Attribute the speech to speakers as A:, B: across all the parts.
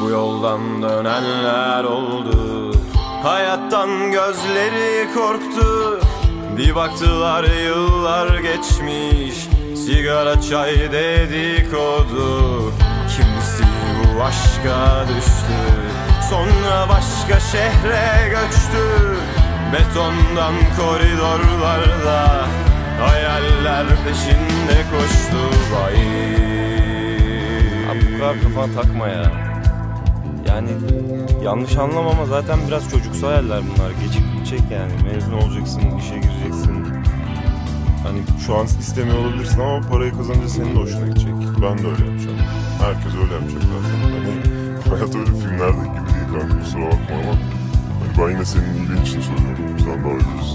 A: Bu yoldan dönenler oldu. Hayattan gözleri korktu. Bir baktılar yıllar geçmiş. Sigara çay dedikodu. Kimisi bu aşka düştü. Sonra başka şehre göçtü. Betondan koridorlarda hayaller peşinde koştu. Vay. Abi bu kadar kafana takma ya. Yani yanlış anlama ama zaten biraz çocuksu hayaller bunlar. Geçip gidecek yani. Mezun olacaksın, işe gireceksin.
B: Hani şu an istemiyor olabilirsin ama parayı kazanınca senin de hoşuna gidecek. Ben de öyle yapacağım. Herkes öyle yapacak zaten. Hani hayat öyle filmlerdeki gibi değil kanka, kusura bakma ama hani ben yine senin iyiliğin için söylüyorum. Sen daha iyi bilirsin.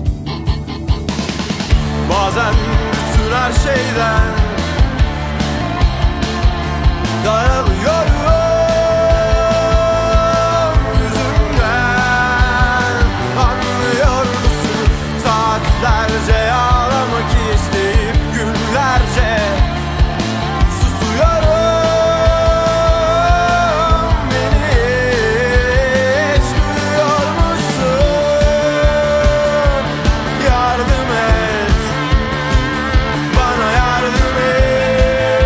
A: Bazen bütün her şeyden daralıyorum. Saatlerce ağlamak isteyip günlerce susuyorum. Beni hiç duyuyor musun? Yardım et, bana yardım et.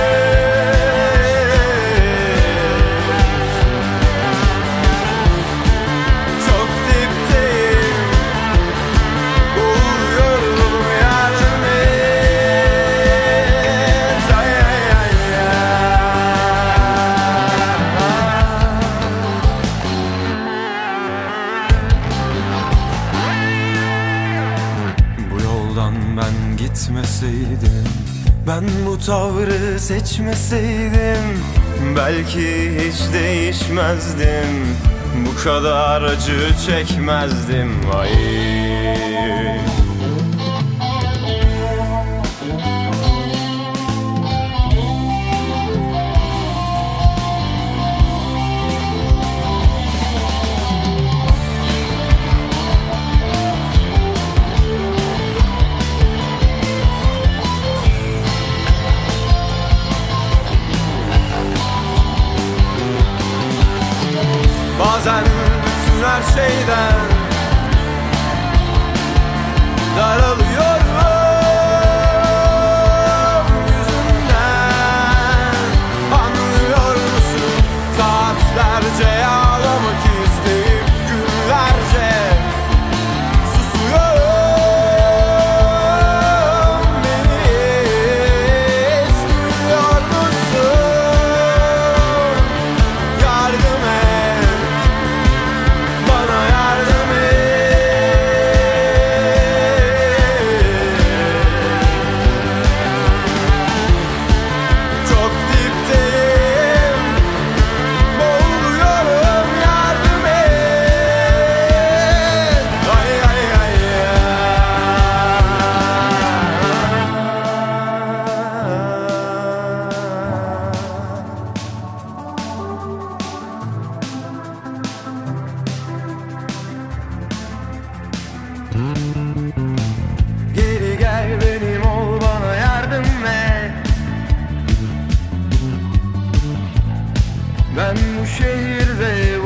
A: Çok dipteyim, ben gitmeseydim, ben bu tavrı seçmeseydim, belki hiç değişmezdim, bu kadar acı çekmezdim. Vay. Bazen bütün her şeyden daralıyorum. Yüzünden anlıyor musun? Saatlerce ağlamak isteyip günlerce susuyorum. Beni hiç duyuyor musun? Yardım et, bana yardım et. Çok dipteyim, boğuluyorum, yardım et. Ay ay ay Geri gel benim ol, bana yardım et. Ben bu şehirde